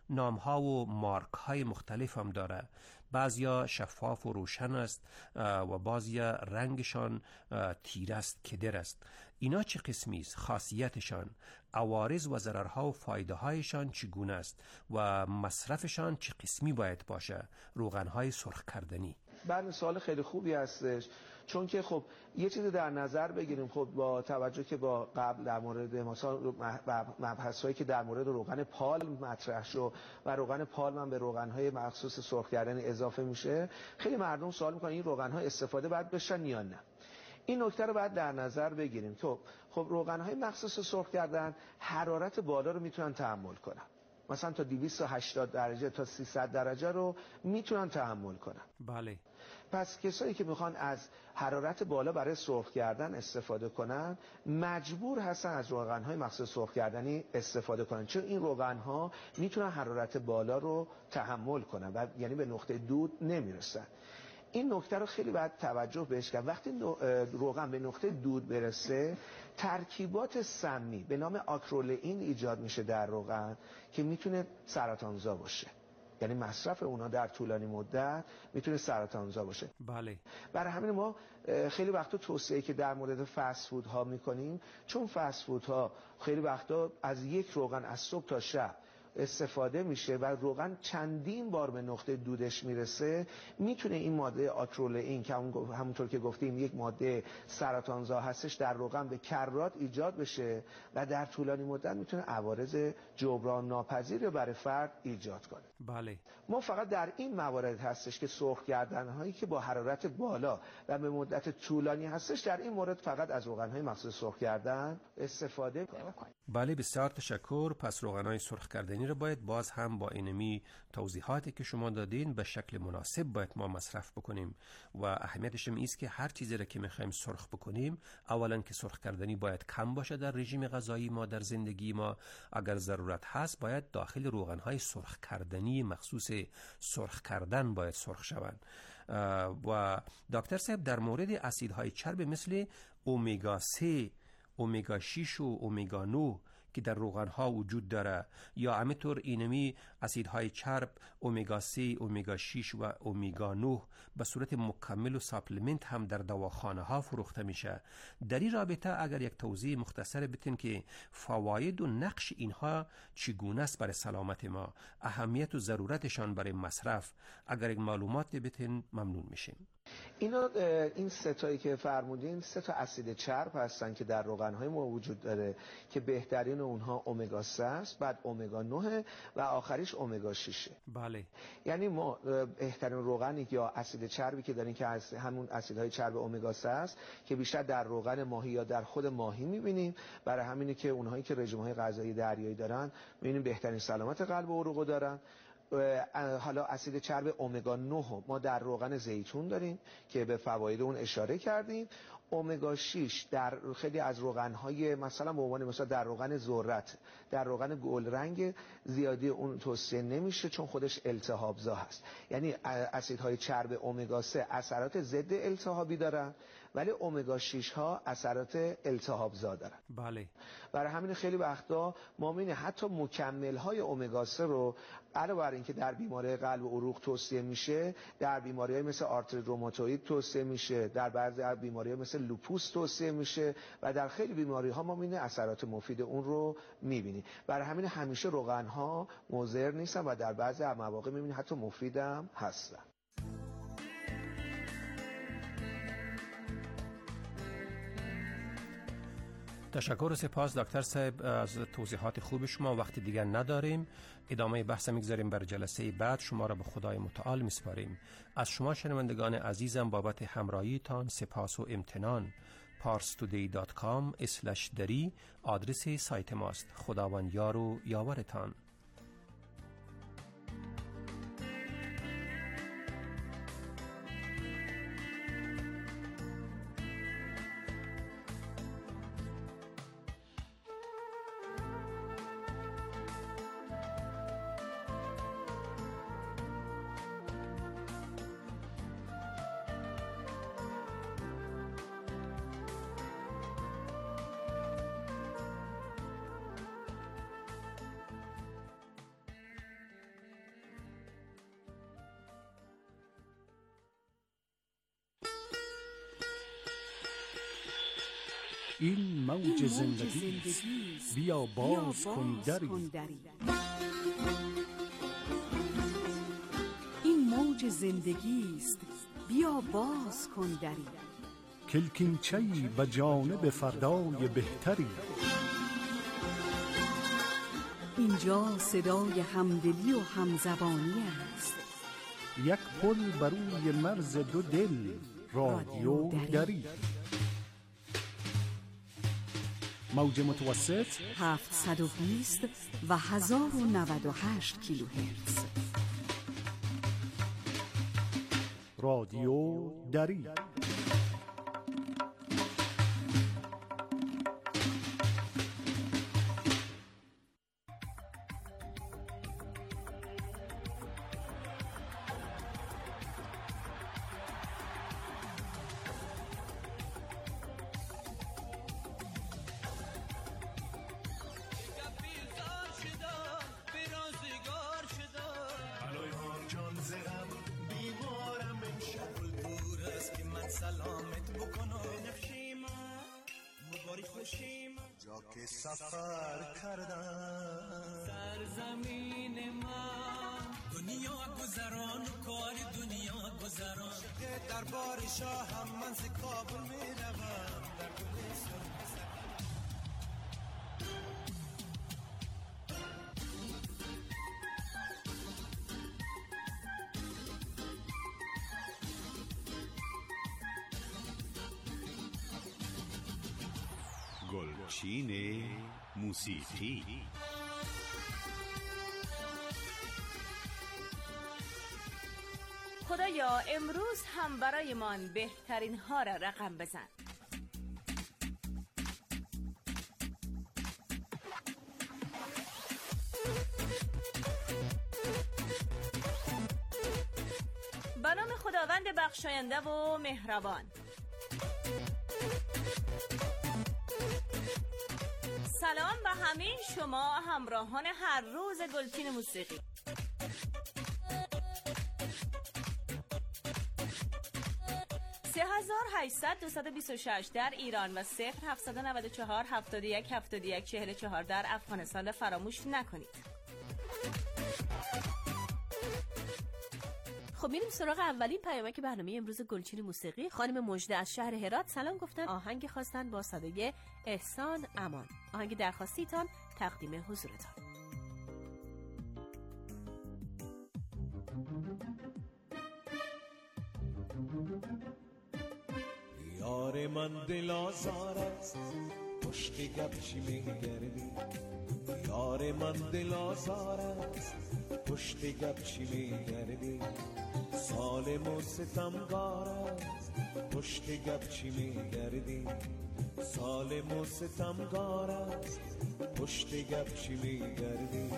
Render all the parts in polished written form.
نام‌ها و مارک‌های مختلف هم داره. بعضیا شفاف و روشن است و بعضیا رنگشان تیره است، کدر است. اینا چه قسمی است؟ خاصیتشان، عوارض و ضررها و فایده هایشان چگونه است و مصرفشان چه قسمی باید باشه؟ روغن‌های سرخ کردنی. بله، سوال خیلی خوبی هستش، چون که خب یه چیزی در نظر بگیریم. خب با توجه که با قبل در مورد مثلا مبحث‌هایی که در مورد روغن پالم مطرح شد و روغن پالم هم به روغن‌های مخصوص سرخ کردن اضافه میشه، خیلی مردم سوال میکنن این روغن‌ها استفاده باید بشن یا نه. این نکته رو باید در نظر بگیریم. خب روغن‌های مخصوص سرخ کردن حرارت بالا رو میتونن تحمل کنن، مثلا تا 280 درجه تا 300 درجه رو میتونن تحمل کنن. بله. پس کسایی که میخوان از حرارت بالا برای سرخ کردن استفاده کنن مجبور هستن از روغن‌های مخصوص سرخ کردنی استفاده کنن، چون این روغن‌ها میتونن حرارت بالا رو تحمل کنن و یعنی به نقطه دود نمیرسن. این نکته رو خیلی باید توجه بهش کرد. وقتی روغن به نقطه دود برسه، ترکیبات سمی به نام آکرولئین ایجاد میشه در روغن که میتونه سرطانزا باشه. یعنی مصرف اونا در طولانی مدت میتونه سرطانزا باشه. بله. برای همین ما خیلی وقتا توصیه که در مورد فست فود ها میکنیم، چون فست فود ها خیلی وقتا از یک روغن از صبح تا شب استفاده میشه و روغن چندین بار به نقطه دودش میرسه، میتونه این ماده آکرولئین که همونطور که گفتیم یک ماده سرطانزا هستش در روغن به کرات ایجاد بشه و در طولانی مدت میتونه عوارض جبران ناپذیر رو برای فرد ایجاد کنه. بله. ما فقط در این موارد هستش که سرخ کردن هایی که با حرارت بالا و به مدت طولانی هستش، در این مورد فقط از روغن های مخصوص سرخ کردن استفاده کنیم. بله، بسیار تشکر. پس روغن های سرخ کردنی رو باید باز هم با اینمی توضیحاتی که شما دادین به شکل مناسب باید ما مصرف بکنیم و اهمیتش این است که هر چیزی را که میخوایم سرخ بکنیم، اولا که سرخ کردنی باید کم باشه در رژیم غذایی ما، در زندگی ما. اگر ضرورت هست باید داخل روغن های سرخ کردنی مخصوص سرخ کردن باید سرخ شوند. و دکتر صاحب در مورد اسیدهای چرب مثل اومگا 3، اومگا 6 و اومگا 9 که در روغن‌ها وجود داره، یا همینطور اینمی اسیدهای چرب اومگا 3، اومگا 6 و اومگا 9 به صورت مکمل و ساپلمنت هم در دواخانه ها فروخته میشه. در این رابطه اگر یک توضیح مختصر بتین که فواید و نقش اینها چگونه است برای سلامت ما، اهمیت و ضرورتشان برای مصرف، اگر یک معلومات بتین ممنون میشیم. این سه تایی که فرمودین 3 تا اسید چرب هستن که در روغن‌های ما وجود داره که بهترین اونها اومگا 3 است، بعد اومگا 9 و آخریش اومگا 6. بله. یعنی ما بهترین روغنی یا اسید چربی که داریم که از همون اسیدهای چرب اومگا 3 است که بیشتر در روغن ماهی یا در خود ماهی می‌بینیم. برای همینه که اونهایی که رژیم‌های غذایی دریایی دارن می‌بینیم بهترین سلامت قلب و عروق دارن. حالا اسید چرب اومگا 9 ما در روغن زیتون داریم که به فواید اون اشاره کردیم. اومگا 6 در خیلی از روغن‌های مثلا به عنوان مثلا در روغن ذرت، در روغن گلرنگ زیادی اون توصیه نمیشه چون خودش التهابزا هست. یعنی اسیدهای چرب اومگا 3 اثرات ضد التهابی دارن ولی اومگا 6 ها اثرات التهابزا دارن. بله. برای همین خیلی وقتا ما می‌بینیم حتی مکمل‌های اومگا 3 رو علاوه بر اینکه در بیماری قلب و عروق توصیه میشه، در بیماری‌های مثل آرتریت روماتوئید توصیه میشه، در بعضی از بیماری‌ها مثل لوپوس توصیه میشه و در خیلی بیماری‌ها ما می‌بینیم اثرات مفید اون رو می‌بینیم. برای همین همیشه روغن‌ها مضر نیستن و در بعضی مواقع می‌بینیم حتی مفیدم هستن. تشکر و سپاس دکتر صاحب از توضیحات خوب شما. وقتی دیگر نداریم، ادامه بحث میگذاریم بر جلسه بعد. شما را به خدای متعال میسپاریم. از شما شنوندگان عزیزم بابت همراهیتان سپاس و امتنان. parstoday.com/dari آدرس سایت ماست. خداوند یار و یاورتان. این موج زندگی است، بیا باز کن دری. این موج زندگی است، بیا باز کن دری. کلکینچه‌ای به جانب فردای بهتری. اینجا صدای همدلی و همزبانی است. یک پل بر روی مرز دو دل، رادیو دری. موج متوسط 720 و 1098 کیلوهرتز. رادیو دری. جا که سفر کردم سرزمین من، دنیا گذران و کار دنیا گذران. دربار شاه هم من ز کابل می روم در گلستان. گلچین موسیقی. خدایا امروز هم برایمان بهترین ها را رقم بزن. به نام خداوند بخشاینده و مهربان. سلام به همه شما همراهان هر روز گلچین موسیقی. (3800-226) در ایران و 0794-71-71-44 در افغانستان فراموش نکنید. خب میریم سراغ اولین پیامک برنامه امروز گلچین موسیقی. خانم مژده از شهر هرات سلام گفتن، آهنگ خواستن با صدای احسان امان. آهنگ درخواستیتان تقدیم حضورتان. یار من دل آزار است، پشت گپ چی میگردی؟ یار من دل آزار است، پشت گپ چی میگردی؟ ظالم و ستمگار است، پشت گپ چی میگردی؟ ظالم و ستمگار است، پشت گپ چی میگردی؟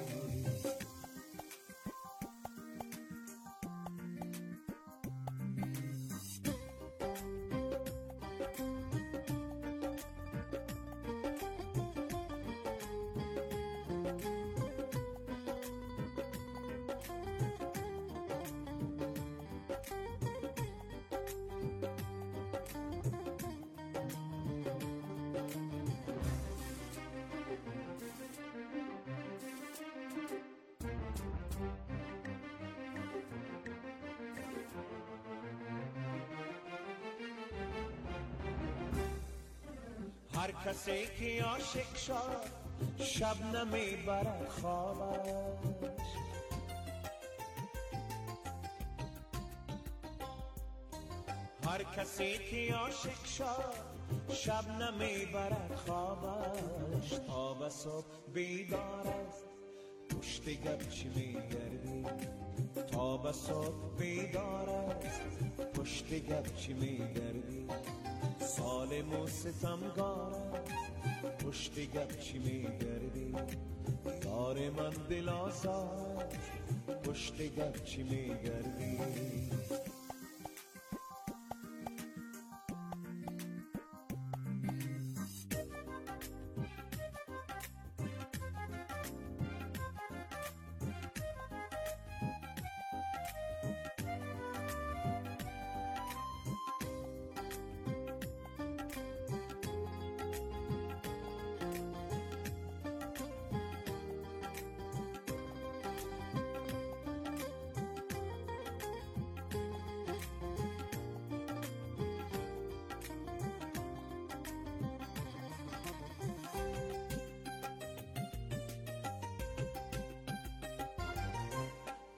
هر کسی که عاشق شد شب نمیبرد خوابش. هر کسی که عاشق شد شب نمیبرد خوابش. تا به صبح بیدار است، پشت گپ چی میگردی؟ تا به صبح بیدار است، پشت گپ چی میگردی؟ ظالم و ستمگار است، پشت گپ چی میگردی؟ یار من دل آزار است، پشت گپ چی میگردی؟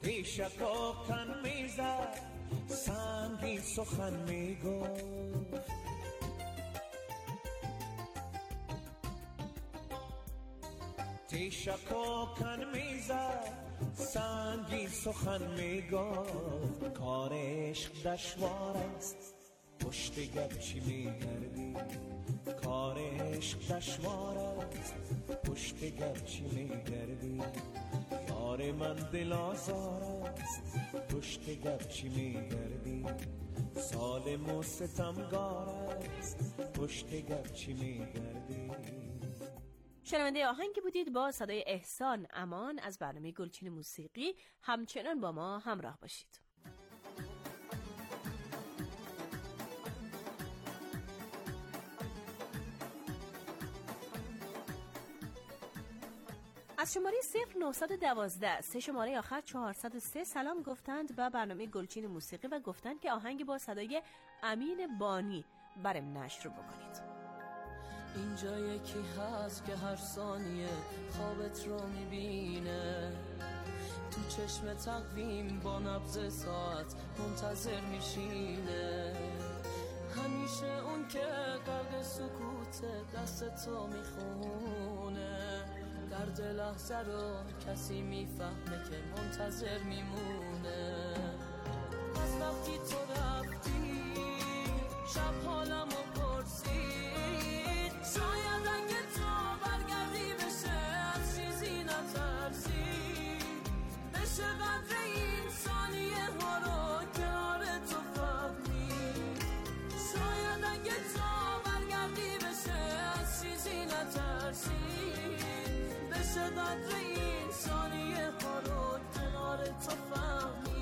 پیشکا کن میزد سنگین سخن میگفت پیشکا کن میزد سنگین سخن میگفت کار عشق دشوار است پشت گپ چی میگردی کار عشق دشوار است پشت گپ چی میگردی یار من دل آزار است پشت گپ چی میگردی ظالم و ستمگار است پشت گپ چی میگردی. شنونده آهنگی بودید با صدای احسان امان از برنامه گلچین موسیقی. همچنان با ما همراه باشید. از شماره 0912 3 شماره آخر 403 سلام گفتند و برنامه گلچین موسیقی و گفتند که آهنگ با صدای امین بانی برام نشر بکنید. اینجا یکی هست که هر ثانیه خوابت رو میبینه تو چشم تقویم با نبض ساعت منتظر میشینه همیشه اون که غرق سکوت دست تو میخونه درد لحظه رو کسی میفهمه که منتظر میمونه از وقتی تو رفتی شب حالمو پرسید شاید اگه تو برگردی بشه از چیزی نترسی بشه قدر این ثانیه ها رو کنار تو فهمی شاید اگه تو برگردی بشه از چیزی نترسی بشه قدر این ثانیه ها رو کنار تو فهمی.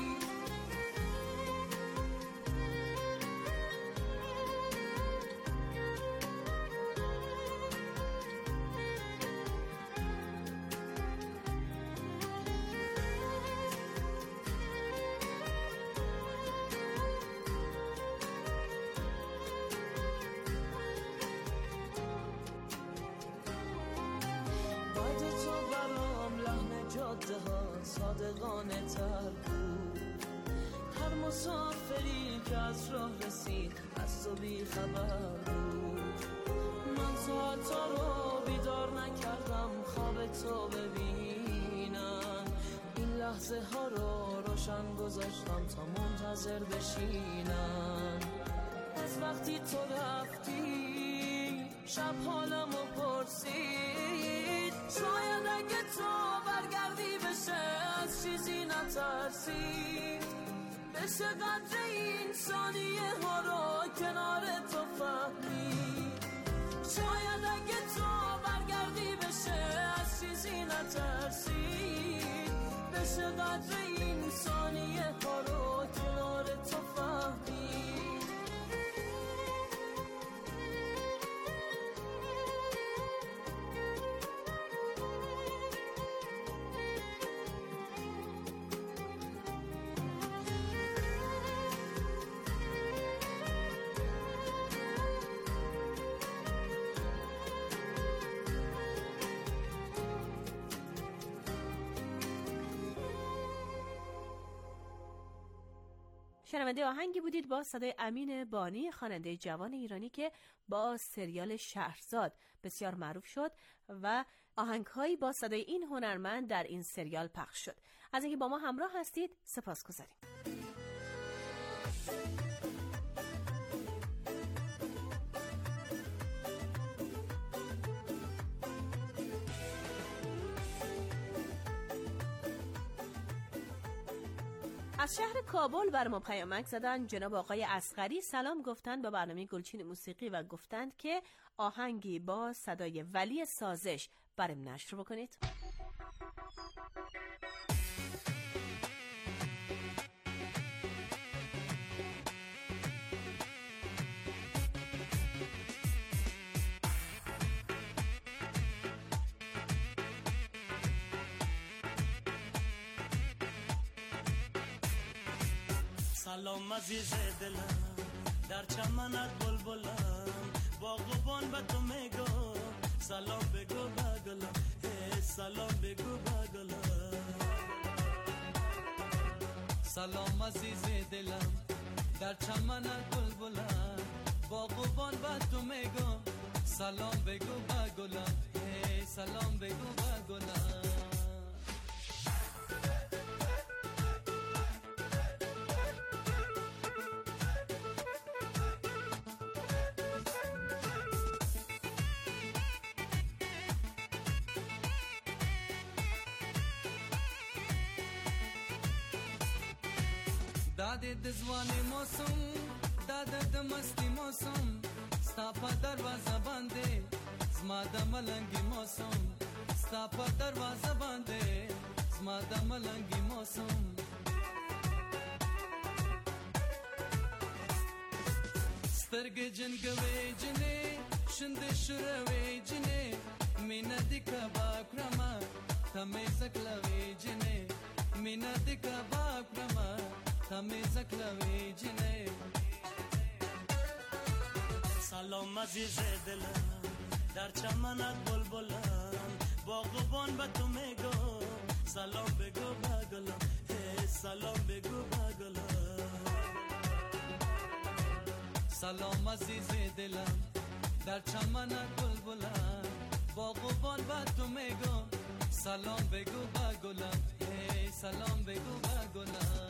صادقانه تر بود هر مسافری که از راه رسید از تو بی خبر بود من ساعتا رو بیدار نکردم خواب تو ببینم این لحظه ها رو روشن گذاشتم تا منتظر بشینم از وقتی تو رفتی شب حالمو پرسید شاید اگه تو برگردی بشه از چیزی نترسی بشه قدر این ثانیه ها رو کنار تو فهمی شاید اگه تو برگردی بشه از چیزی نترسی بشه قدر این ثانیه ها رو کنار تو فهمی. شنونده آهنگی بودید با صدای امین بانی خواننده جوان ایرانی که با سریال شهرزاد بسیار معروف شد و آهنگهایی با صدای این هنرمند در این سریال پخش شد. از اینکه با ما همراه هستید سپاسگزاریم. از شهر کابل بر ما پیامک زدن جناب آقای اصغری سلام گفتند با برنامه گلچین موسیقی و گفتند که آهنگی با صدای ولی سازش برام نشر بکنید. سلام عزیز دلم در چمنت بلبلم باغبان به تو میگو سلام بگو بگلم سلام بگو بگلم سلام عزیز دلم در چمن گل بلند باغبان با تو میگم سلام بگو با گلم هی سلام بگو با گلم داده دزوانی موسم داده دمستی موسم ستا پا دروازه بانده زما د ملنگی موسم ستا پا دروازه بانده زما د ملنگی موسم سترگی جنگوی جنی شند شروی جنی مینا دیکا باکرما تمی زکلوی جنی مینا دیکا باکرما تمی زکلوی جنی سلام عزیز دلم در چمنت بلبلم باغبان به تو میگو سلام بگو با گلم سلام بگو با گلم سلام عزیز دلم در چمنت بلبلم باغبان به تو میگو سلام بگو با گلم سلام بگو با گلم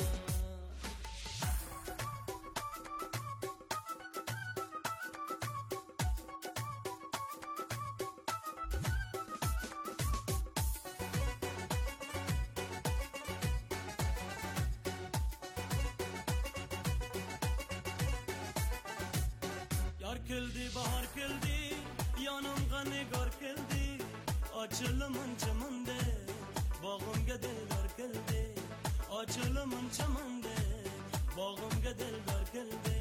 کلدی bahar کلدی yanım غنگار کلدی açılımın çamında bağım gedelgar کلدی açılımın çamında bağım gedelgar کلدی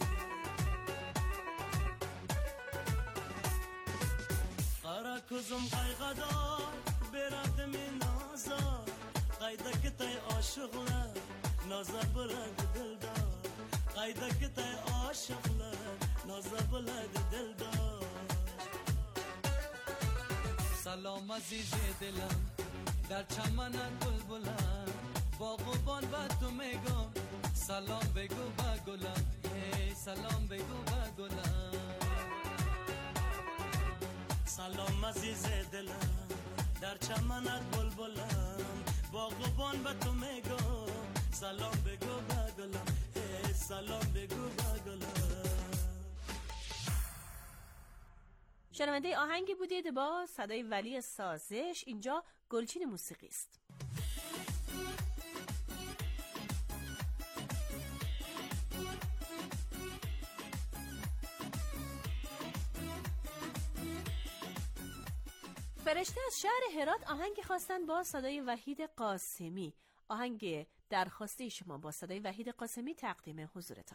قرا kuzum qayg'ador beradimi nazar qaydaki tay aşıqlar nazar bo'ladi dildor qaydaki tay aşıqlar nazar bo'ladi dildor سلام عزیز دلم در چمنت بلبلم باغبان با تو میگم سلام بگو با گلم سلام بگو با گلم سلام عزیز دلم در چمنت بلبلم باغبان با تو میگم سلام بگو با گلم سلام بگو با گلم شنونده آهنگی بودید با صدای ولی سازش. اینجا گلچین موسیقی است. فرشته از شهر هرات آهنگی خواستن با صدای وحید قاسمی. آهنگ درخواسته شما با صدای وحید قاسمی تقدیم حضورتان.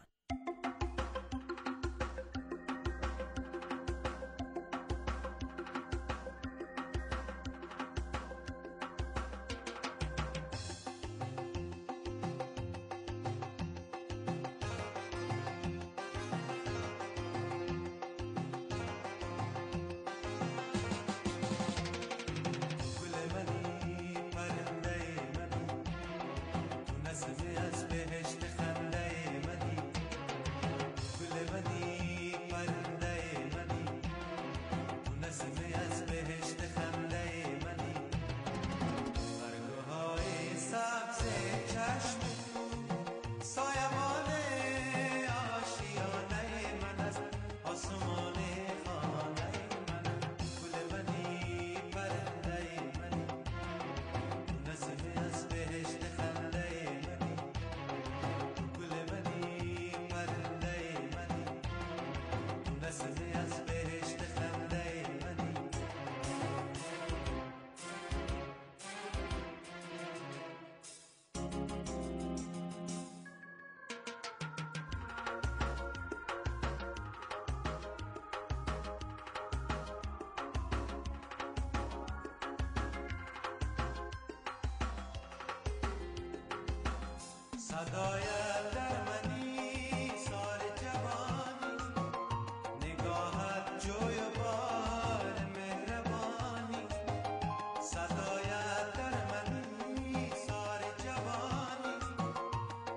صدایت در منی سال جوانی نگاهت جوی بار مهربانی صدایت در منی سال جوانی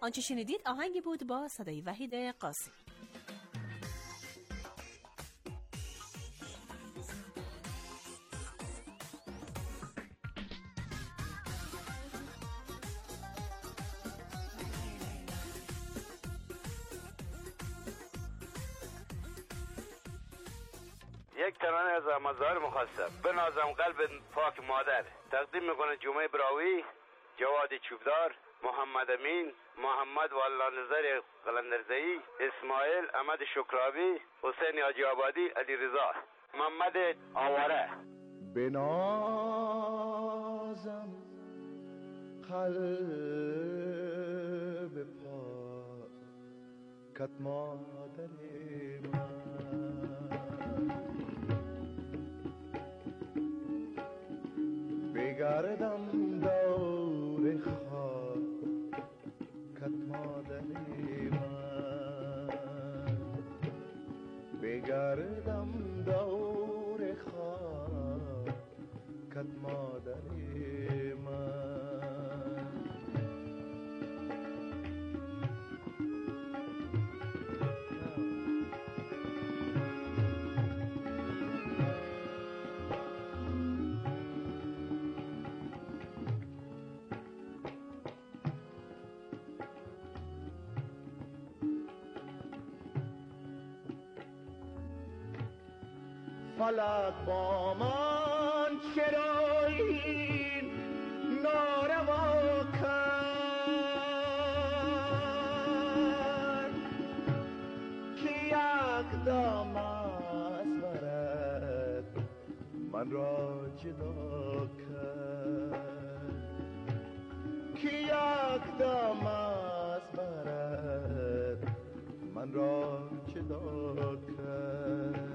آنچه شنیدید آهنگی بود با صدای وحید قاسمی. یک ترانه از احمدظاهر مخصب بنازم قلب پاک مادر تقدیم میکنه جمعه براوی، جواد چوبدار، محمد امین، محمد والله نظر قلندرزئی، اسماعیل، احمد شکرابی، حسین حاجی آبادی، علی رضا، محمد آواره. بنازم قلب پاکت مادر من، بگردم دور خاکت مادر من، بگردم دور خاکت مادر من. فلک با من چرا این ناروا کرد که یک دم از برد من را جدا کرد، که یک دم از برد من را جدا کرد.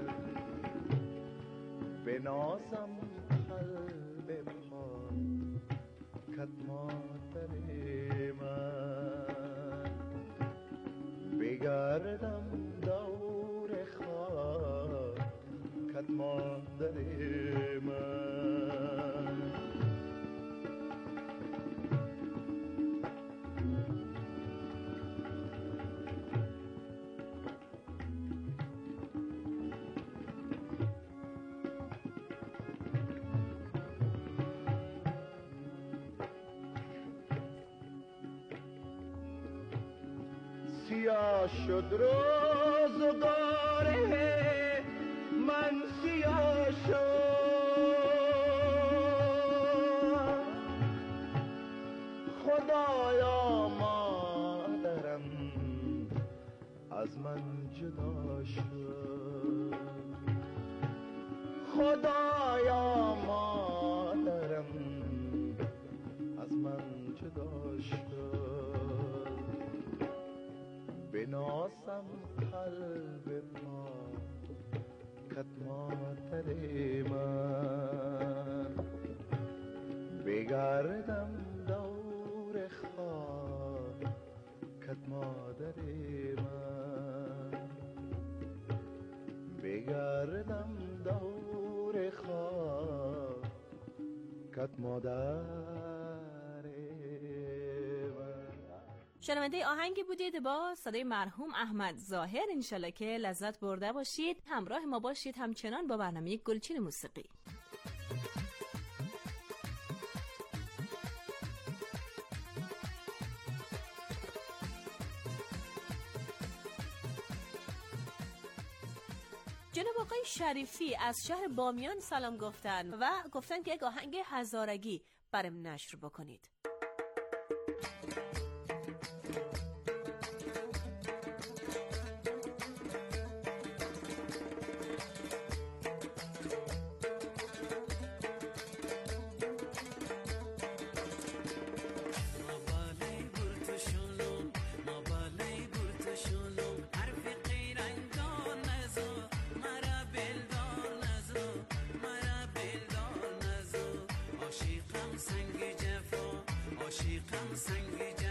بنازم قلب پاکت مادر من، بگردم دور خاکت مادر من. سیاه شد روزگاره من، سیاه شد خدایا مادرم از من جدا شد، خدایا مادرم از من جدا شد. بنازم قلب پاکت مادر من، بگردم دور خاکت مادر من، بگردم دور خاکت مادر. شنونده آهنگی بودید با صدای مرحوم احمدظاهر. انشالله که لذت برده باشید. همراه ما باشید همچنان با برنامه گلچین موسیقی. جناب آقای شریفی از شهر بامیان سلام گفتن و گفتن که یک آهنگ هزارگی برام نشر بکنید. عاشقم سنگ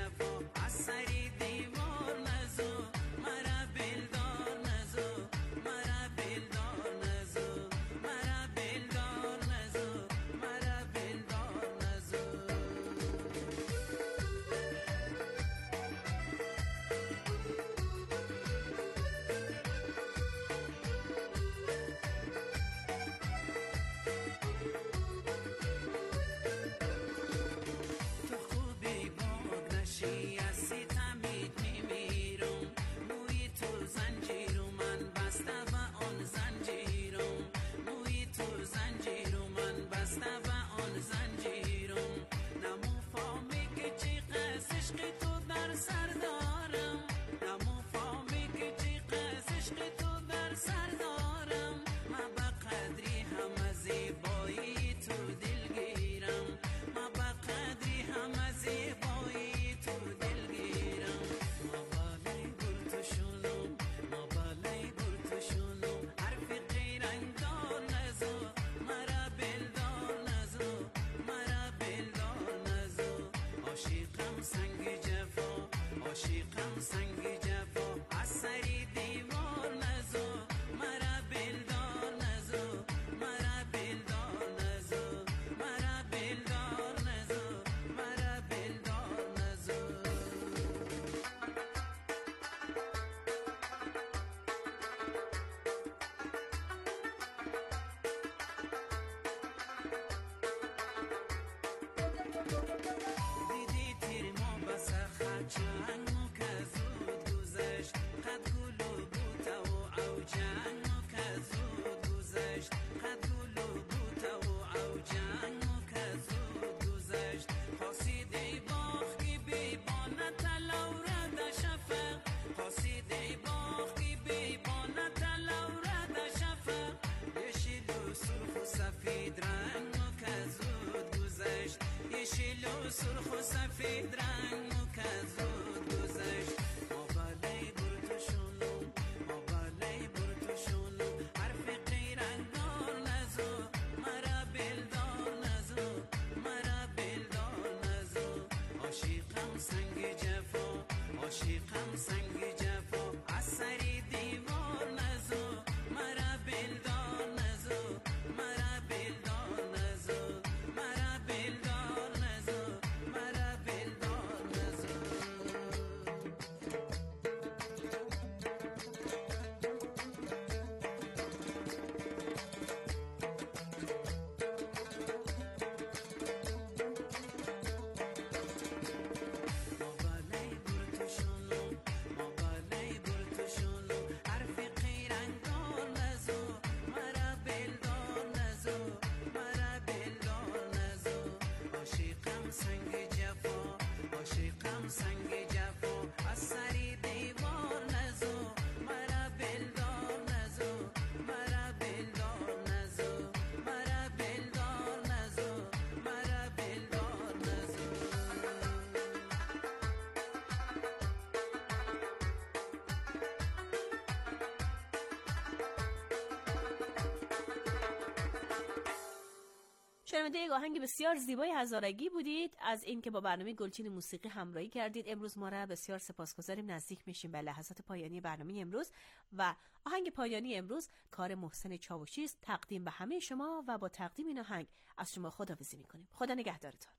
شنونده یک آهنگ بسیار زیبای هزارگی بودید. از اینکه با برنامه گلچین موسیقی همراهی کردید امروز ما را بسیار سپاسگزاریم. نزدیک میشیم به لحظات پایانی برنامه امروز و آهنگ پایانی امروز کار محسن چاوشی است، تقدیم به همه شما و با تقدیم این آهنگ از شما خداحافظی میکنیم. خدا نگهدارتان.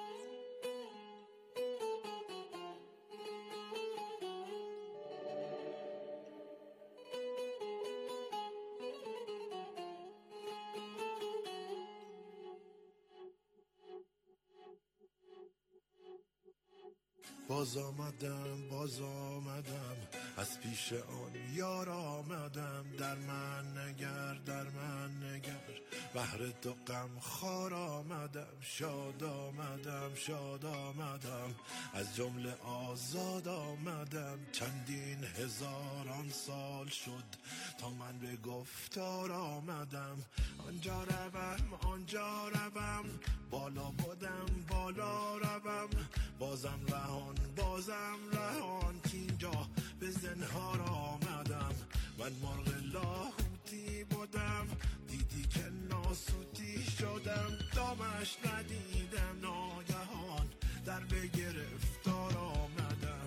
باز آمدم از پیش آن یار آمدم. در من نگر بهر تو غم خار آمدم. شاد آمدم از جمله آزاد آمدم. چندین هزاران سال شد تا من به گفتار آمدم. آنجا روم بالا بودم بالا روم. بازم رهان که اینجا به زنهار آمدم. من مرغ لاهوتی بودم دیدی که ناسوتی شدم. دامش ندیدم ناگهان در به گرفتار آمدم.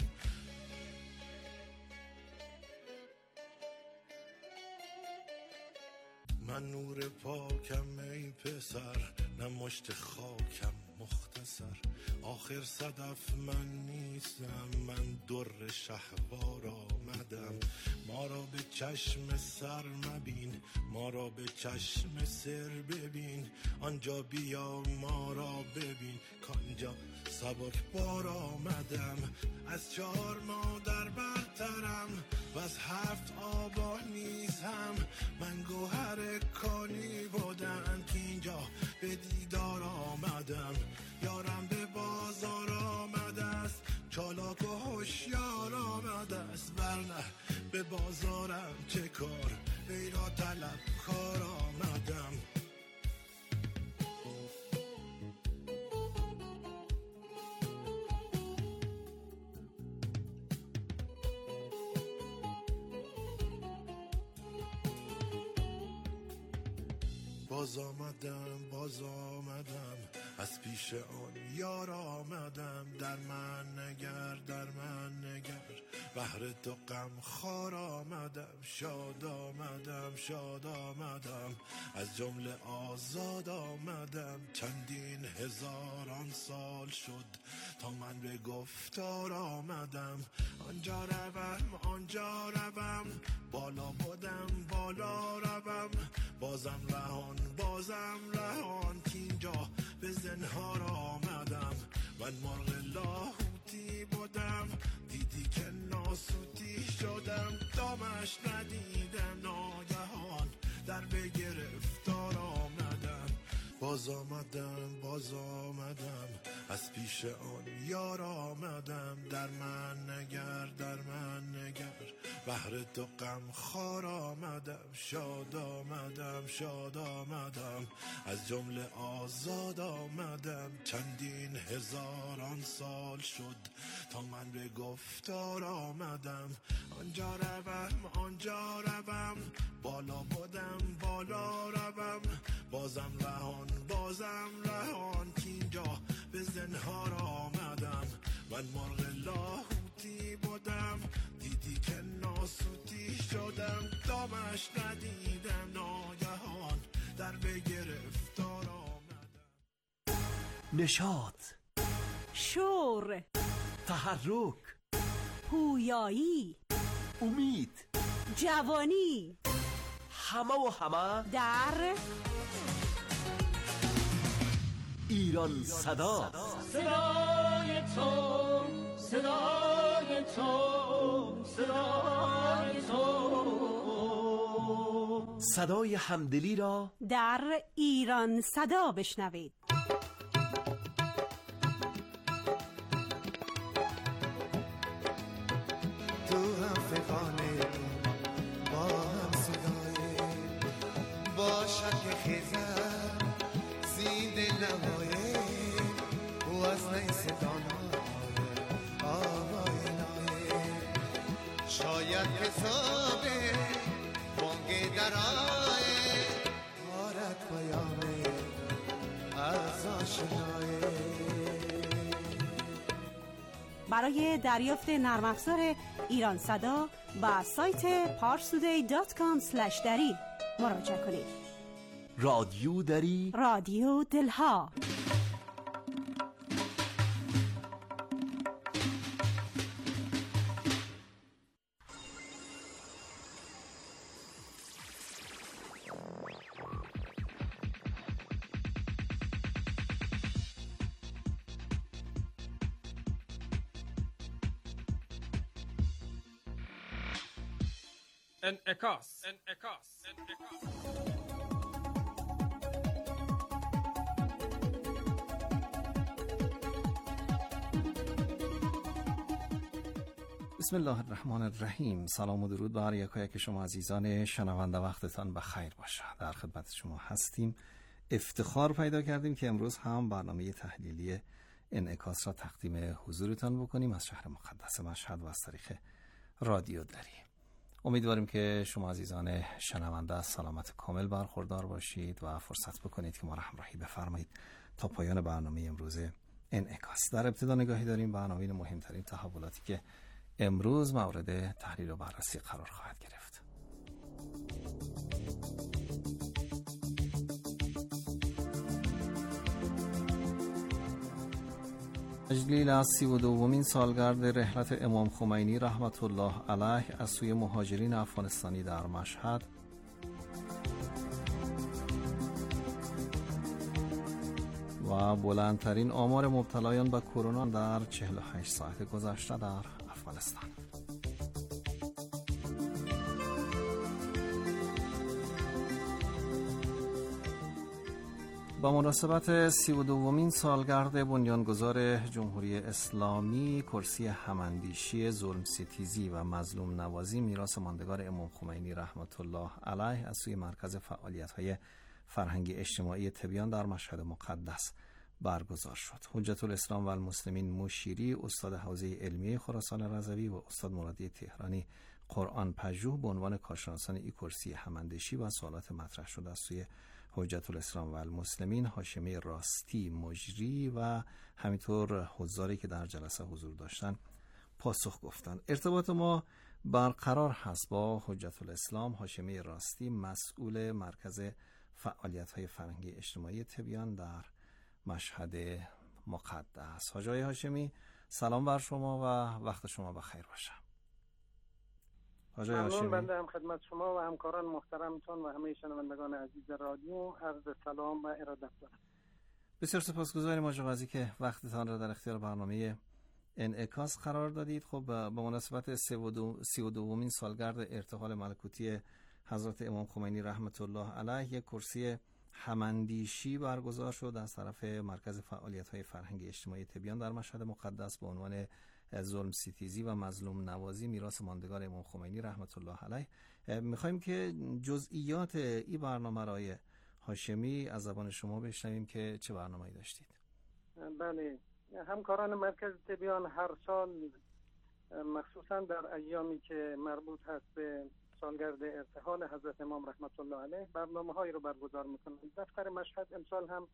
من نور پاکم ای پسر نه مشت خاکم مختصر. آخر صدف من نیستم من در شهوار آمدم. ما را به چشم سر مبین ما را به چشم سر ببین. آنجا بیا ما را ببین کانجا سبک بار آمدم. از 4 مادر برترم و از 7 آبا نیزم. من گوهر کانی بودم که اینجا به دیدار آمدم. یارم به بازار آمده است چالاک و هوشیار آمده است. ورنه به بازارم چه کار ای را طلب کار آمدم. باز آمدم از پیش آن یار آمدم. در من نگر بهر تو غم خار آمدم. شاد آمدم از جمله آزاد آمدم. چندین هزاران سال شد تا من به گفتار آمدم. آنجا روم بالا بودم بالا روم. بازم رهان که اینجا به زنهار آمدم. من مرغ لاهوتی بودم دیدی که ناسوتی شدم. دامش ندیدم ناگهان در به گرفتار آمدم. باز آمدم از پیش آن یار آمدم. در من نگر بهر تو غم خار آمدم. شاد آمدم از جمله آزاد آمدم. چندین هزاران سال شد تا من به گفتار آمدم. آنجا روم بالا بودم بالا روم. بازم رهان که اینجا به زنهار آمدم. من مرغ لاهوتی بودم دیدی که ناسوتی شدم. دامش ندیدم ناگهان در به گرفتار آمدم. نشاط، شور، تحرک، پویایی، امید، جوانی، همه در ایران صدا. صدای تو صدای تو صدای تو. صدای همدلی را در ایران صدا بشنوید. تو هم فقانه با هم صدای با شک خیزم زید نمایه و از نیست دانای آوای نایه. شاید حسابه بانگ درائه آرد پیامه آشنایه. برای دریافت نرم افزار ایران صدا با سایت parstoday.com/dari مراجعه کنید. رادیو دری، رادیو دلها. انعکاس. بسم الله الرحمن الرحیم. سلام و درود بر یکایک شما عزیزان شنونده، وقتتان بخیر باشه. در خدمت شما هستیم. افتخار پیدا کردیم که امروز هم برنامه تحلیلی انعکاس را تقدیم حضورتان بکنیم از شهر مقدس مشهد و از طریق رادیو دری. امیدواریم که شما عزیزان شنونده از سلامت کامل برخوردار باشید و فرصت بکنید که ما را همراهی بفرمایید تا پایان برنامه امروز انعکاس. در ابتدا نگاهی داریم برنامه مهمترین تحولاتی که امروز مورد تحلیل و بررسی قرار خواهد گرفت. تجلیل از 32مین سالگرد رحلت امام خمینی رحمت الله علیه از سوی مهاجرین افغانستانی در مشهد، و بلندترین آمار مبتلایان به کرونا در 48 ساعت گذشته در افغانستان. با مناسبت 32مین سالگرد بنیانگذار جمهوری اسلامی، کرسی هماندیشی، ظلم ستیزی و مظلوم نوازی میراث ماندگار امام خمینی رحمت الله علیه از سوی مرکز فعالیت‌های فرهنگی اجتماعی تبیان در مشهد مقدس برگزار شد. حجت الاسلام و المسلمین مشیری، استاد حوزه علمیه خراسان رضوی و استاد مرادی تهرانی قرآن پژوه به عنوان کارشناسان این کرسی هماندیشی و سوالات مطرح شده از سوی حجت الاسلام و المسلمین، هاشمی راستی مجری و همینطور حضاری که در جلسه حضور داشتن پاسخ گفتند. ارتباط ما برقرار هست با حجت الاسلام هاشمی راستی، مسئول مرکز فعالیت‌های فرهنگی اجتماعی تبیان در مشهد مقدس. حاج آقای هاشمی، سلام بر شما و وقت شما بخیر باشه. ممنون. بنده هم خدمت شما و همکاران محترمتون و همه شنوندگان عزیز رادیو عرض سلام و ارادت دارم. بسیار سپاسگزاریم حاج آقا که وقتتان را در اختیار برنامه انعکاس قرار دادید. خب به مناسبت 32مین سالگرد ارتحال ملکوتی حضرت امام خمینی رحمت الله علیه یک کرسی هماندیشی برگزار شد از طرف مرکز فعالیت‌های فرهنگی اجتماعی تبیان در مشهد مقدس به عنوان ظلم ستیزی و مظلوم نوازی میراث ماندگار امام خمینی رحمت الله علیه. میخوایم که جزئیات این برنامه رای هاشمی از زبان شما بشنویم که چه برنامه‌ای داشتید. بله، همکاران مرکز تبیان هر سال مخصوصا در ایامی که مربوط هست به سالگرد ارتحال حضرت امام رحمت الله علیه برنامه‌هایی رو برگزار می‌کنند. دفتر مشهد امسال هم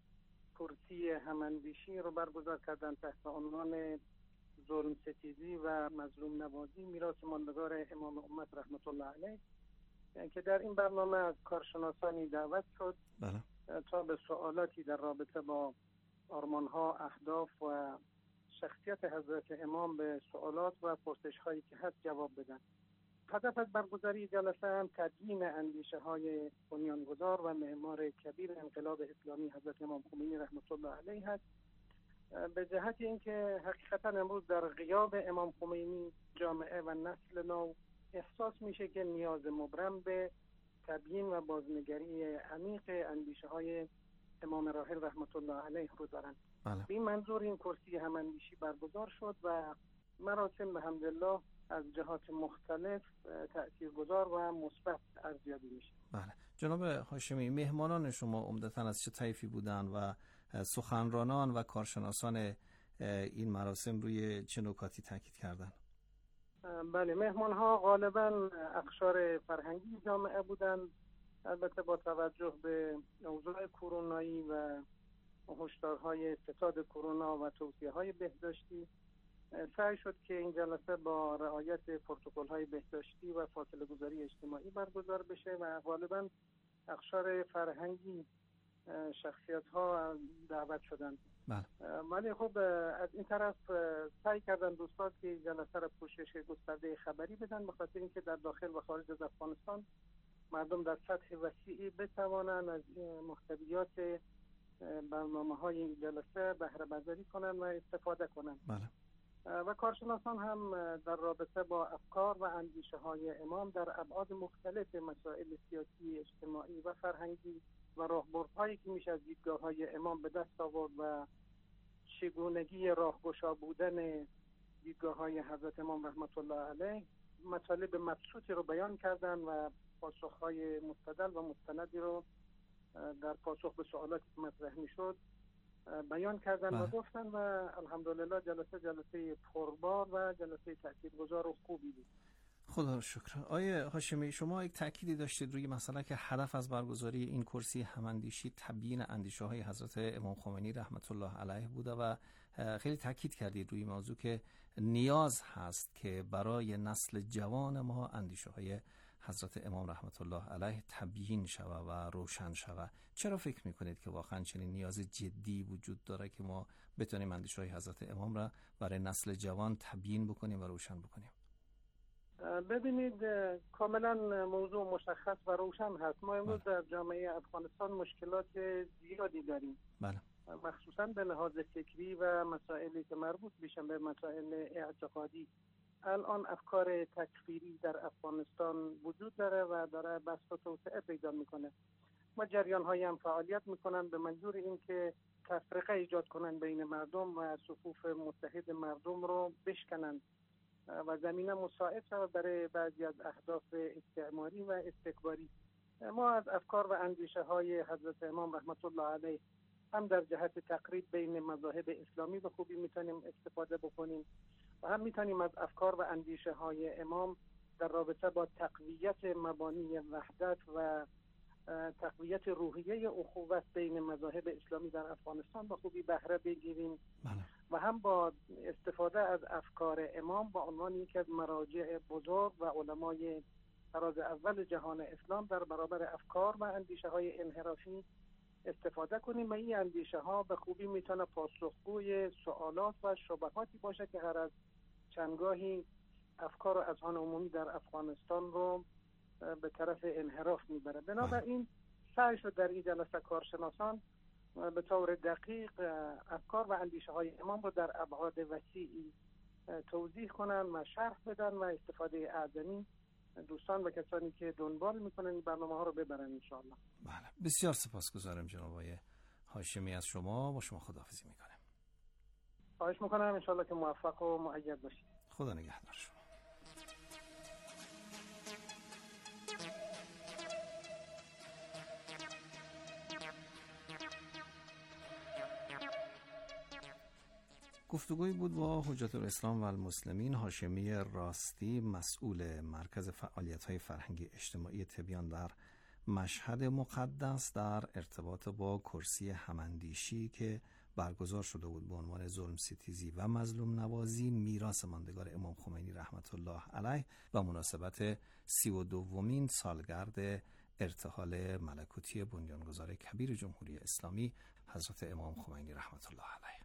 کرسی هماندیشی رو برگزار کردن تحت عنوان ظلم ستیزی و مظلوم نوازی میراث ماندگار امام امت رحمت الله علیه، که در این برنامه از کارشناسانی دعوت شد تا به سوالاتی در رابطه با آرمان‌ها، اهداف و شخصیت حضرت امام به سوالات و پرسش‌هایی که هست جواب بدن. هدف از برگزاری جلسه هم تدوین اندیشه‌های بنیانگذار و معمار کبیر انقلاب اسلامی حضرت امام خمینی رحمت الله علیه هست، به جهت اینکه حقیقتا امروز در غیاب امام خمینی جامعه و نسل نو احساس میشه که نیاز مبرم به تبیین و بازنگری عمیق اندیشه‌های امام راحل رحمت الله علیه رو دارن. به این منظور این کرسی هماندیشی برگزار شد و مراسم به حمدالله از جهات مختلف تأثیرگذار و مثبت ارزیابی میشه. بله جناب هاشمی، مهمانان شما عمدتاً از چه طیفی بودن و سخنرانان و کارشناسان این مراسم روی چه نکاتی تاکید کردن؟ بله، مهمان ها غالبا اقشار فرهنگی جامعه بودند، البته با توجه به اوضاع کرونایی و هشدارهای ستاد کرونا و توصیه‌های بهداشتی سعی شد که این جلسه با رعایت پروتکل‌های بهداشتی و فاصله گذاری اجتماعی برگزار بشه و غالباً اقشار فرهنگی شخصیت‌ها دعوت شدند. ولی خب از این طرف سعی کردن دوستان که جلسه را پوشش گسترده خبری بدن، به خاطر اینکه در داخل و خارج از افغانستان مردم در سطح وسیعی بتوانند از محتویات برنامه‌های این جلسه بهره برداری کنند و استفاده کنند. و کارشناسان هم در رابطه با افکار و اندیشه‌های امام در ابعاد مختلف مسائل سیاسی، اجتماعی و فرهنگی و راهبردهایی که میشه از دیدگاه‌های امام به دست آورد و چگونگی راهگشا بودن دیدگاه‌های حضرت امام رحمت الله علیه مطالب مبسوطی رو بیان کردن و پاسخ‌های مستدل و مستندی رو در پاسخ به سوالاتی که مطرح می‌شد بیان کردن و گفتن و الحمدلله جلسه پربار و جلسه تاکیدگذار و خوبی بود. خدا رو شکر. آیه هاشمی، شما یک تأکیدی داشتید روی مسئله که هدف از برگزاری این کرسی هماندیشی تبیین اندیشه‌های حضرت امام خمینی رحمت الله علیه بوده و خیلی تأکید کردید روی موضوع که نیاز هست که برای نسل جوان ما اندیشه‌های حضرت امام رحمت الله علیه تبیین شود و روشن شود. چرا فکر میکنید که واقعا چنین نیاز جدی وجود داره که ما بتونیم اندیشه‌های حضرت امام را برای نسل جوان تبیین بکنیم و روشن بکنیم؟ ببینید، کاملا موضوع مشخص و روشن هست. ما امروز در جامعه افغانستان مشکلات زیادی داریم. مخصوصا به لحاظ فکری و مسائلی که مربوط میشن به مسائل اعتقادی. الان افکار تکفیری در افغانستان وجود داره و داره بسط و توسعه پیدا میکنه. ما جریان‌هایی هم فعالیت میکنن به منظور اینکه تفرقه ایجاد کنن بین مردم و صفوف متحد مردم رو بشکنن و زمینه مساعد شود برای بعضی از اهداف استعماری و استکباری. ما از افکار و اندیشه های حضرت امام رحمت الله علیه هم در جهت تقریب بین مذاهب اسلامی به خوبی میتونیم استفاده بکنیم و هم میتونیم از افکار و اندیشه های امام در رابطه با تقویت مبانی وحدت و تقویت روحیه اخوت بین مذاهب اسلامی در افغانستان به خوبی بهره بگیریم و هم با استفاده از افکار امام با عنوان یکی از مراجع بزرگ و علمای طراز اول جهان اسلام در برابر افکار و اندیشه های انحرافی استفاده کنیم و این اندیشه ها به خوبی میتونه پاسخگوی سوالات و شبهاتی باشه که هر از چندگاهی افکار و اذهان عمومی در افغانستان رو به طرف انحراف میبره. بنابراین سعی شد در این جلسه کارشناسان به طور دقیق افکار و اندیشه های امام رو در ابعاد وسیعی توضیح کنن و شرح بدن و استفاده اعظمی دوستان و کسانی که دنبال میکنن این برنامه ها رو ببرن انشاءالله. بله، بسیار سپاسگزارم جناب آقای هاشمی از شما. با شما خداحافظی میکنم. خواهش میکنم انشاءالله که موفق و مؤید باشید. خدا نگهدار شما. گفتگوی بود با حجت الاسلام و المسلمین هاشمی راستی، مسئول مرکز فعالیت‌های فرهنگی اجتماعی تبیان در مشهد مقدس در ارتباط با کرسی هماندیشی که برگزار شده بود به عنوان ظلم ستیزی و مظلوم نوازی میراث ماندگار امام خمینی رحمت الله علیه و مناسبت 32مین سالگرد ارتحال ملکوتی بنیانگذار کبیر جمهوری اسلامی حضرت امام خمینی رحمت الله علیه.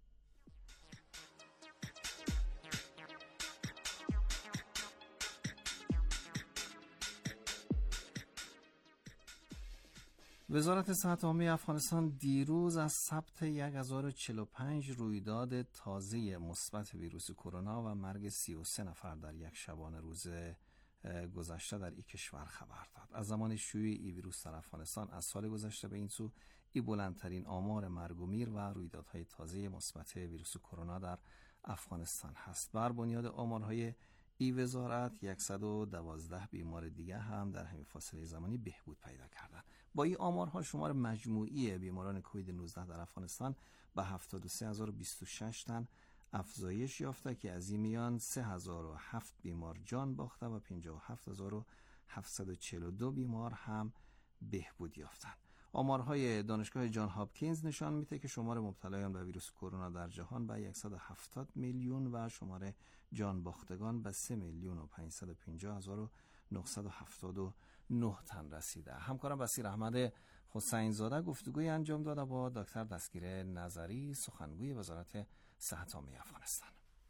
وزارت صحت عامه افغانستان دیروز از ثبت 1045 رویداد تازه مثبت ویروس کرونا و مرگ 33 نفر در یک شبانه روز گذشته در این کشور خبر داد. از زمان شیوع این ویروس در افغانستان از سال گذشته به این سو این بلندترین آمار مرگ و میر و رویدادهای تازه مثبت ویروس کرونا در افغانستان هست. بر بنیاد آمارهای این وزارت 112 بیمار دیگه هم در همین فاصله زمانی بهبود پیدا کردند. با این آمارها شمار مجموعی بیماران کووید 19 در افغانستان به 73026 تن افزایش یافته که از این میان 3007 بیمار جان باخته و 57742 بیمار هم بهبود یافتند. آمارهای دانشگاه جان هاپکینز نشان میده که شمار مبتلایان به ویروس کرونا در جهان به 170 میلیون و شمار جان باختگان به 3,550,979 تن رسیده. همکارم بصیر احمد حسین زاده گفتگوی انجام داده با دکتر دستگیر نظری، سخنگوی وزارت صحت عامه افغانستان.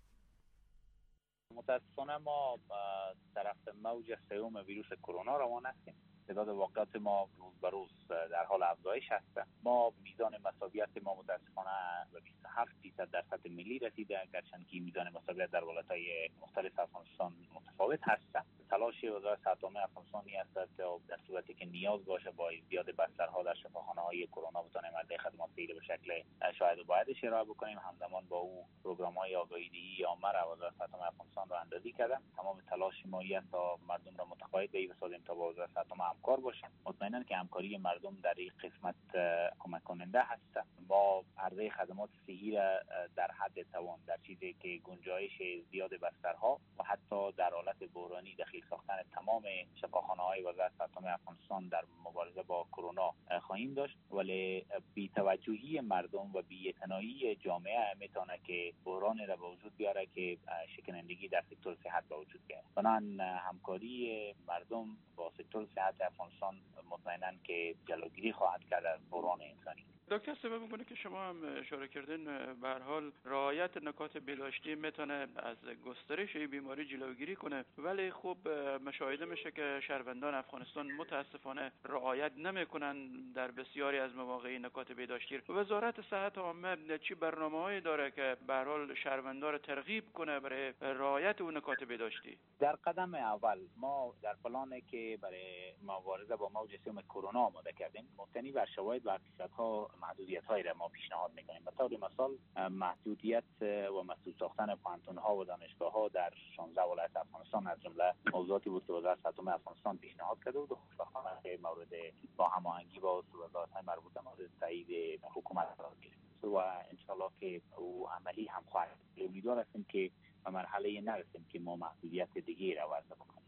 متاسفانه ما طرف موج سوم ویروس کرونا روان هستیم. تعداد واقعات ما روز به روز در حال افزایش هست. ما میزان مساویت ما متاسفانه به 27% در سطح ملی رسیده، گرچند که میزان مساویت در ولایت‌های مختلف افغانستان متفاوت هست. تلاش وزارت صحت عامه افغانستان است تا در صورتی که نیاز باشه با زیاد بسترها در شفاخانه‌های کرونا بتونیم از خدمات سیری به شکل شاید و باید ارائه بکنیم. همزمان با او پروگرام‌های آگاهی‌دهی عامه را وزارت صحت عامه افغانستان را اندازی کرده. تمام تلاش ما است تا مردم را متقاعد بسازیم تا با وزارت صحت عامه همکار باشیم. مطمئناً که همکاری مردم در این قسمت کمک کننده هست. ما عرضه خدمات صحی را در حد توان، در چیزی که گنجایش زیاد بسترها و حتی در حالت بحرانی دخیل ساختن تمام شفاخانه‌های وزارت صحت عامه افغانستان در مبارزه با کرونا خواهیم داشت، ولی بی‌توجهی مردم و بی‌اعتنایی جامعه میتونه که بحرانی را به وجود بیاره که شکنندگی در سکتور صحت به وجود بیاره. بنابراین همکاری مردم با سکتور صحت افغانستان مطمئناً که جلوگیری خواهد کرد از بحران انسانی. دکتر سبب میکنه که شما هم اشاره کردین به هر حال رعایت نکات بهداشتی میتونه از گسترش این بیماری جلوگیری کنه، ولی خب مشاهده میشه که شهروندان افغانستان متاسفانه رعایت نمیکنن در بسیاری از مواقع نکات بهداشتی. وزارت صحت عامه چی برنامه‌ای داره که به هر حال شهروندان ترغیب کنه برای رعایت اون نکات بهداشتی؟ در قدم اول ما در پلانی که برای مبارزه با موج سوم کرونا آماده کردیم مبتنی بر شواهد و اقتصادها محدودیت‌هایی را ما پیشنهاد می‌کنیم. به طور مثال محدودیت و مسدود ساختن پانتون‌ها و دانشگاه‌ها در 16 ولایت افغانستان از جمله موضوعاتی بود که وزارت صحت عامه افغانستان پیشنهاد کرده بود و خوشبختانه مورد با هماهنگی با وزارت‌های مربوطه مورد تایید حکومت قرار گرفت و انشالله که او عملی هم خواهد. امیدوار هستیم که به مرحله نرسیم که ما محدودیت دیگه را وضع بکنیم.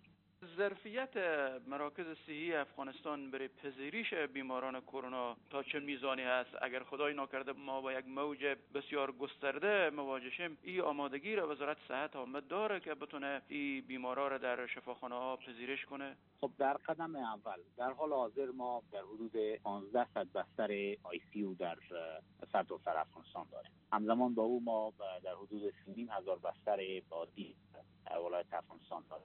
ظرفیت مراکز صحی افغانستان برای پذیرش بیماران کرونا تا چه میزانی هست؟ اگر خدای ناکرده ما با یک موج بسیار گسترده مواجه شیم، این آمادگی را وزارت صحت عامه داره که بتونه این بیمارا را در شفاخانه‌ها پذیرش کنه؟ خب در قدم اول در حال حاضر ما در حدود 1500 بستر ICU در سرتاسر افغانستان داریم. همزمان با او ما در حدود 3500 بستر عادی ولایت افغانستان داریم.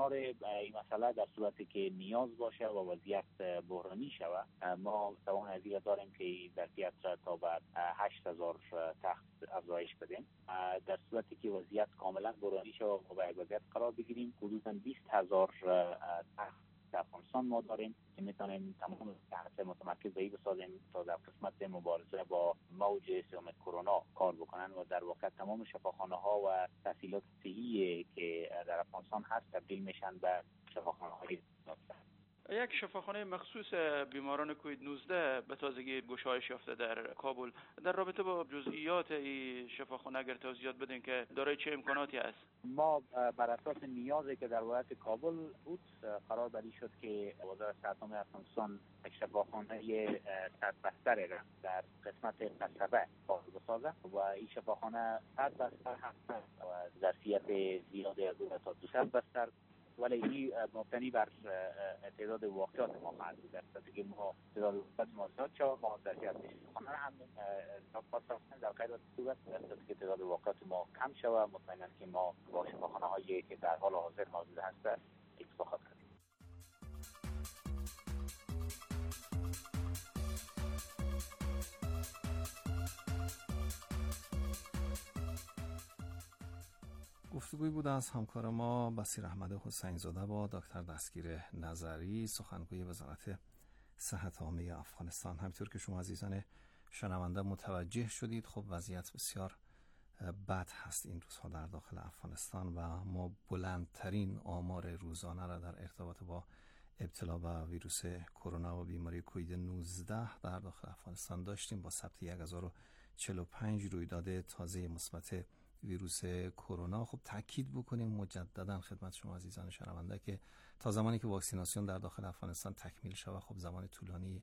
این مسئله در صورتی که نیاز باشه و وضعیت بحرانی شود ما توان از این داریم که ظرفیت را تا به 8000 تخت افزایش بدیم. در صورتی که وضعیت کاملا بحرانی شود و به یک وضعیت قرار بگیریم حدوداً 20000 تخت در افغانستان ما داریم که میتونیم تمام تخت متمرکز به این بسازیم تا در قسمت مبارزه با موج سوم کرونا کار بکنن و در واقع تمام شفاخانه‌ها و تسهیلات صحی که در افغانستان هست تبدیل میشن به شفاخانه‌های یک شفاخانه مخصوص بیماران کووید 19 به تازگی گشایش یافته در کابل. در رابطه با جزئیات این شفاخانه اگر توضیحات بدین که دارای چه امکاناتی است؟ ما بر اساس نیازی که در ولایت کابل بود قرار بری شد که وزارت صحت عامه افغانستان شفاخانه 100 بستر را در قسمت قصبه بسازه و این شفاخانه 100 بستر هست و ظرفیت زیادی از تا 200 بستر، ولی این مبتنی بر تعداد واقعات ما خواهد بود. در صورتی که ما تعداد واقعات ما زیاد شود ما ظرفیت شفاخانه را هم در غیر صورت در صورتی که تعداد واقعات ما کم شود مطمئناً که ما با شفاخانه‌هایی که در حال حاضر موجود هست اکتفا خواهیم کرد. گفتگوی بود از همکار ما بصیر احمد حسین زاده با دکتر دستگیر نظری، سخنگوی وزارت صحت عامه افغانستان. همینطور که شما عزیزان شنونده متوجه شدید خب وضعیت بسیار بد هست این روزها در داخل افغانستان و ما بلندترین آمار روزانه را در ارتباط با ابتلا به ویروس کرونا و بیماری کووید 19 در داخل افغانستان داشتیم با ثبت 1045 رویداد تازه مثبت ویروس کرونا. خب تاکید بکنیم مجددا خدمت شما عزیزان شنونده که تا زمانی که واکسیناسیون در داخل افغانستان تکمیل شود خب زمان طولانی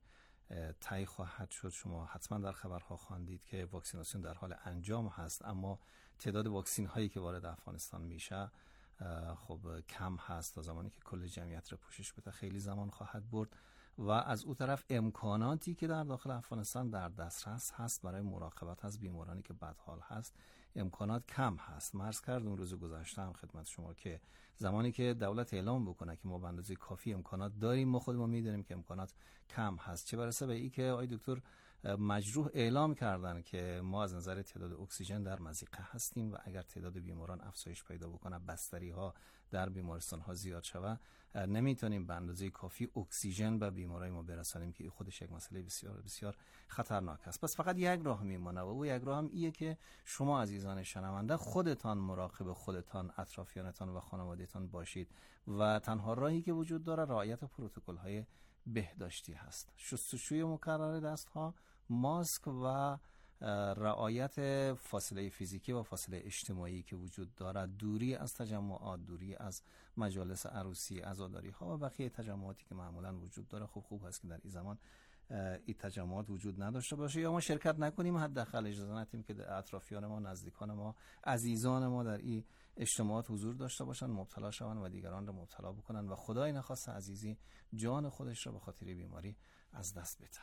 طی خواهد شد. شما حتما در خبرها خواندید که واکسیناسیون در حال انجام هست، اما تعداد واکسین هایی که وارد افغانستان میشه خب کم هست. تا زمانی که کل جمعیت رو پوشش بده خیلی زمان خواهد برد و از اون طرف امکاناتی که در داخل افغانستان در دسترس هست برای مراقبت از بیمارانی که بدحال هست امکانات کم هست. مرز کرد اون روز گذشته هم خدمت شما که زمانی که دولت اعلام بکنه که ما به اندازه کافی امکانات داریم، ما خودمون میدونیم که امکانات کم هست، چه برسه به این که آقای دکتر مجروح اعلام کردن که ما از نظر تعداد اکسیژن در مضیقه هستیم و اگر تعداد بیماران افزایش پیدا بکنه، بستری ها در بیمارستان ها زیاد شود، نمیتونیم به اندازه کافی اکسیژن به بیمارای ما برسانیم که خودش یک مسئله بسیار بسیار خطرناک است. پس فقط یک راه میمونه و او یک راه هم ایه که شما عزیزان شنونده خودتان مراقب خودتان، اطرافیانتان و خانوادهتان باشید و تنها راهی که وجود داره رعایت پروتکل های بهداشتی هست. شستشوی مکرر دستها، ماسک و رعایت فاصله فیزیکی و فاصله اجتماعی که وجود دارد، دوری از تجمعات، دوری از مجالس عروسی، عزاداری ها و بقیه تجمعاتی که معمولا وجود داره. خوب هست که در این زمان این تجمعات وجود نداشته باشه یا ما شرکت نکنیم، حداقل اجازه ندیم که اطرافیان ما، نزدیکان ما، عزیزان ما در این اجتماعات حضور داشته باشن، مبتلا شوند و دیگران را مبتلا بکنن و خدای نخواسته عزیزی جان خودش را به خاطر بیماری از دست بده.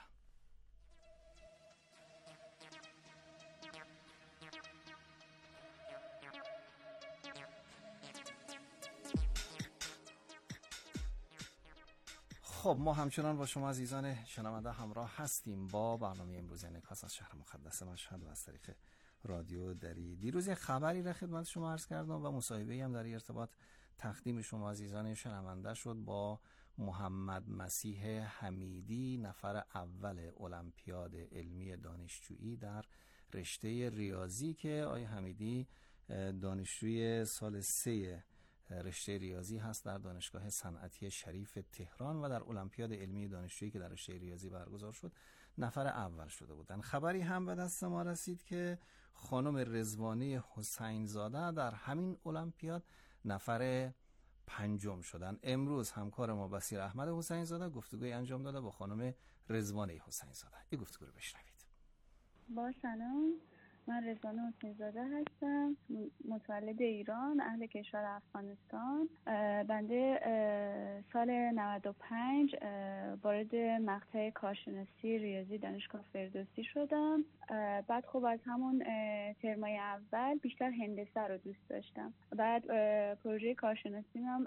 خب ما همچنان با شما عزیزان شنونده همراه هستیم با برنامه امروز انعکاس از شهر مقدس مشهد و از طریق رادیو دری. دیروز خبری را خدمت شما عرض کردم و مصاحبه‌ای هم در ارتباط تقدیم شما عزیزان شنونده شد با محمد مسیح حمیدی، نفر اول المپیاد علمی دانشجویی در رشته ریاضی که آقای حمیدی دانشجوی سال 3 رشته ریاضی هست در دانشگاه صنعتی شریف تهران و در المپیاد علمی دانشجویی که در رشته ریاضی برگزار شد نفر اول شده بودند. خبری هم به دست ما رسید که خانم رضوانی حسین زاده در همین المپیاد نفر 5 شدن. امروز همکار ما بصیر احمد حسین زاده گفتگوی انجام داده با خانم رضوانی حسین زاده. این گفتگو رو بشنوید. با سلام، من رضوانی حسین زاده هستم، متولد ایران، اهل کشور افغانستان. بنده سال 95 وارد مقطع کارشناسی ریاضی دانشگاه فردوسی شدم. بعد خب از همون ترمای اول بیشتر هندسه رو دوست داشتم. بعد پروژه کارشناسی هم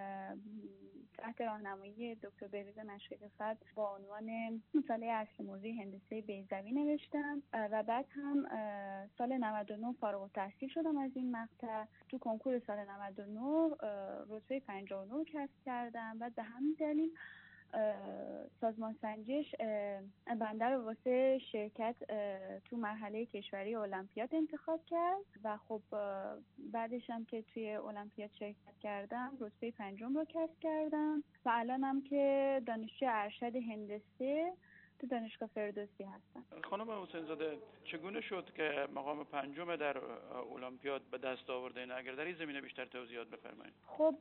تحت راهنمایی دکتر بهروز مشرق‌فر با عنوان مطالعه اصل موضوع هندسه بیضوی نوشتم و بعد هم سال 99 فارغ التحصیل شدم از این مقطع. تو کنکور سال 99 رتبه 59 کسب کردم. بعد به همین دلیل سازمان سنجش بنده رو واسه شرکت تو مرحله کشوری المپیاد انتخاب کرد و خب بعدش هم که توی المپیاد شرکت کردم رتبه 5 رو کسب کردم و الانم که دانشجوی ارشد هندسه تو دانشگاه فردوسی هستم. خانم حسین زاده، چگونه شد که مقام 5 در المپیاد به دست آوردین؟ اگر در این زمینه بیشتر توضیحات بفرمایید. خب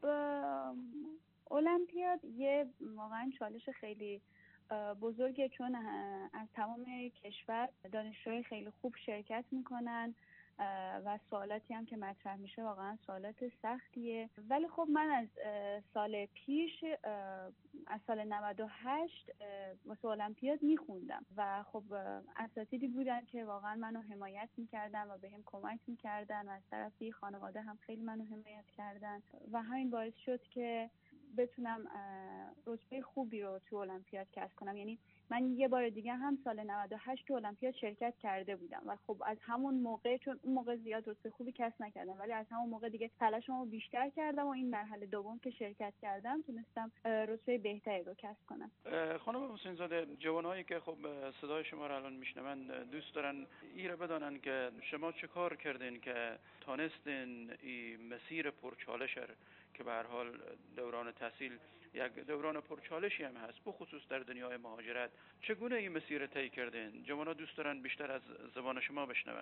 المپیاد یه واقعا چالش خیلی بزرگه، چون از تمام کشور دانشجوهای خیلی خوب شرکت میکنن و سوالاتی هم که مطرح میشه واقعا سوالات سختیه. ولی خب من از سال پیش، از سال 98 واسه المپیاد میخوندم و خب اساتیدی بودن که واقعا منو حمایت میکردن و بهم کمک میکردن و از طرفی خانواده هم خیلی منو حمایت کردن و همین باعث شد که بتونم رتبه خوبی رو تو المپیاد کسب کنم. یعنی من یه بار دیگه هم سال 98 تو المپیاد شرکت کرده بودم و خب از همون موقع، چون اون موقع زیاد رتبه خوبی کسب نکردم، ولی از همون موقع دیگه تلاشمو بیشتر کردم و این مرحله دوم که شرکت کردم تونستم رتبه بهتری رو کسب کنم. خانم حسین زاده، جوانایی که خب صدای شما رو الان میشنون دوست دارن ایره بدانن که شما چه کار کردین که تونستین این مسیر پرچالش که به هر حال دوران تحصیل یک دوران پرچالشی هم هست، بخصوص در دنیای مهاجرت، چگونه این مسیر طی کردین؟ جوانا دوست دارن بیشتر از زبان شما بشنون.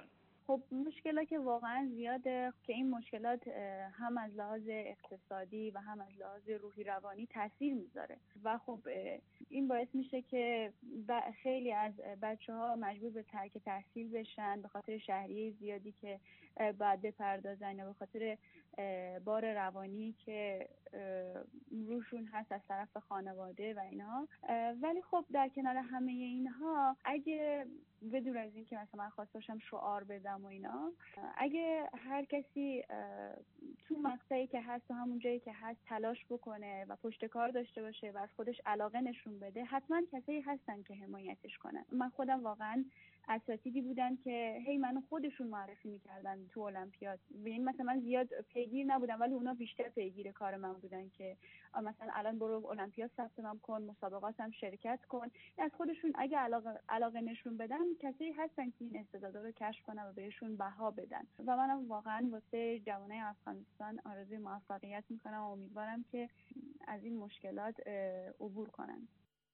خب مشکلات که واقعا زیاده که این مشکلات هم از لحاظ اقتصادی و هم از لحاظ روحی روانی تاثیر میذاره و خب این باعث میشه که خیلی از بچه‌ها مجبور به ترک تحصیل بشن به خاطر شهریه زیادی که باید بپردازن یا به خاطر بار روانی که روشون هست از طرف خانواده و اینها. ولی خب در کنار همه اینها اگه بدون از این که مثلا من خواست باشم شعار بدم و اینا، اگه هر کسی تو مقطعی که هست و همون جایی که هست تلاش بکنه و پشت کار داشته باشه و از خودش علاقه نشون بده، حتما کسایی هستن که حمایتش کنن. من خودم واقعا اساتیدی بودن که هی منو خودشون معرفی میکردن تو المپیاد. این مثلا من زیاد پیگیر نبودم ولی اونا بیشتر پیگیر کار من بودن که مثلا الان برو المپیاد ثبت نام کن، مسابقاتم شرکت کن. از خودشون اگه علاقه نشون بدن کسایی هستن که این استعدادا رو کشف کنن و بهشون بها بدن. و منم واقعا واسه جوانای افغانستان آرزوی موفقیت میکنم و امیدوارم که از این مشکلات عبور کنن.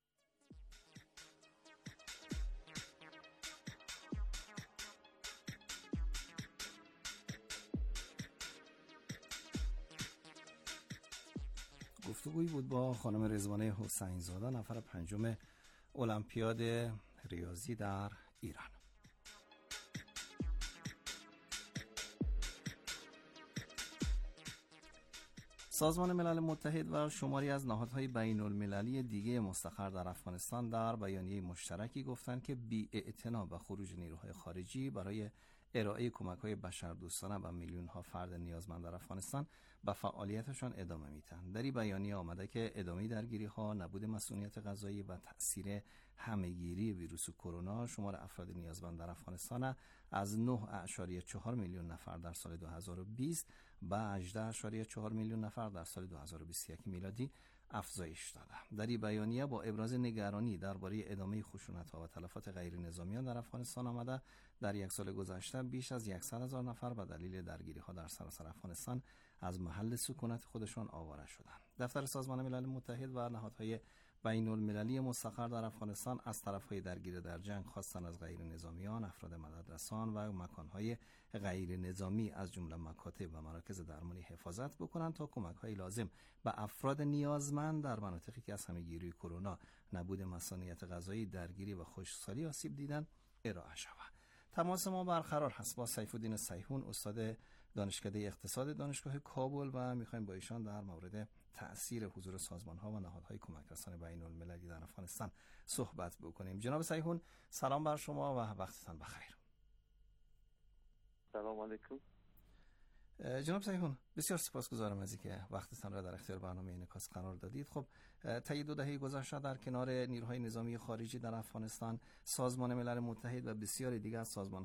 گفتگویی بود با خانم رضوانه حسین زاده، نفر پنجم المپیاد ریاضی در ایران. سازمان ملل متحد و شماری از نهادهای بین المللی دیگه مستقر در افغانستان در بیانیه مشترکی گفتند که بی‌اعتنا به خروج نیروهای خارجی برای ارائه کمک‌های بشردوستانه و میلیون‌ها فرد نیازمند در افغانستان به فعالیتشان ادامه میدن. در این بیانیه آمده که ادامه درگیری‌ها، نبود مسئولیت غذایی و تأثیر همه‌گیری ویروس کرونا شمار افراد نیازمند در افغانستان از 9.4 میلیون نفر در سال 2020 به 18.4 میلیون نفر در سال 2021 میلادی افزایش داده. در این بیانیه با ابراز نگرانی درباره ادامه خشونت‌ها و تلفات غیر نظامیان در افغانستان آمده در یک سال گذشته بیش از 100,000 نفر به دلیل درگیری‌ها در سراسر افغانستان از محل سکونت خودشان آواره شدند. دفتر سازمان ملل متحد و نهادهای بین المللی مستقر در افغانستان از طرفهای درگیر در جنگ خواستند از غیر نظامیان، افراد مددرسان و مکانهای غیر نظامی از جمله مکاتب و مراکز درمانی حفاظت بکنند تا کمک‌های لازم به افراد نیازمند در مناطقی که از همه‌گیری کرونا، نبود مسئولیت غذایی، درگیری و خشکسالی آسیب دیدند ارائه شود. تماس ما برقرار هست با سیف‌الدین صیحون، استاد دانشکده اقتصاد دانشگاه کابل و می‌خوایم با ایشان در مورد تأثیر حضور سازمان‌ها و نهادهای کمک رسان بین المللی در افغانستان صحبت بکنیم. جناب صیحون، سلام بر شما و وقتتان بخیر. سلام علیکم. جناب صیحون، بسیار سپاسگزارم از اینکه وقتتان را در اختیار برنامه اینکاس قرار دادید. خب طی 2 دهه گذشته در کنار نیروهای نظامی خارجی در افغانستان، سازمان ملل متحد و بسیاری دیگر از